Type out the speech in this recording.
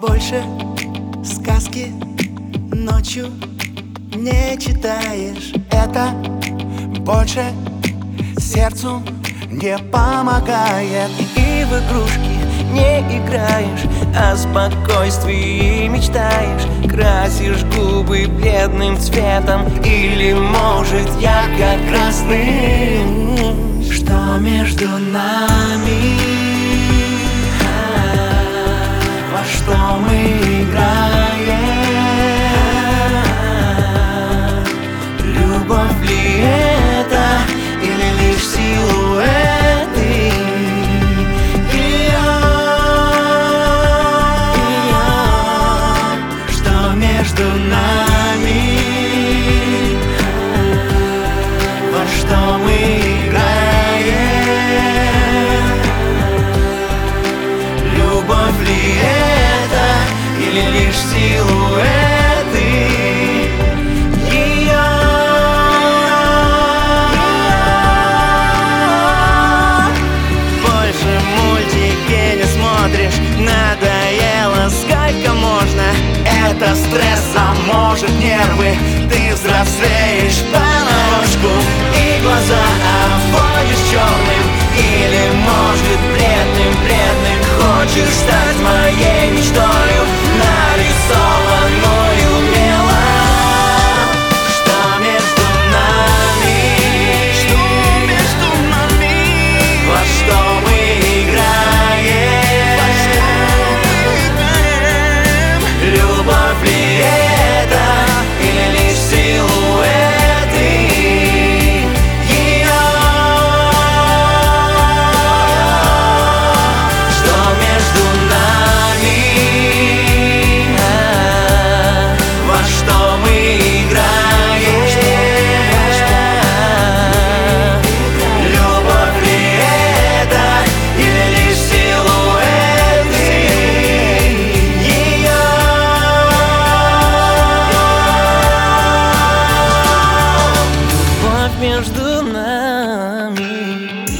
больше сказки ночью не читаешь. Это больше сердцу не помогает. И в игрушки не играешь, о спокойствии мечтаешь. Красишь губы бледным цветом или, может, ярко-красным. Что между нами? Во что мы играем? Любовь ли это или лишь силуэты? Что между нами? Во что мы играем? Любовь ли это или лишь силуэты ее? Больше мультики не смотришь, надоело, сколько можно. Это стресс заможет нервы, ты взрослеешь понарошку. И глаза обводишь черным или, может, бледным. Хочешь стать моей мечтою, нарисованной умело. Что между нами? Что между нами? Во что мы играем? Любовь ли это или лишь силуэты ее? Что между нами? Во что мы играем? Любовь ли это или лишь силуэты ее? Любовь между нами.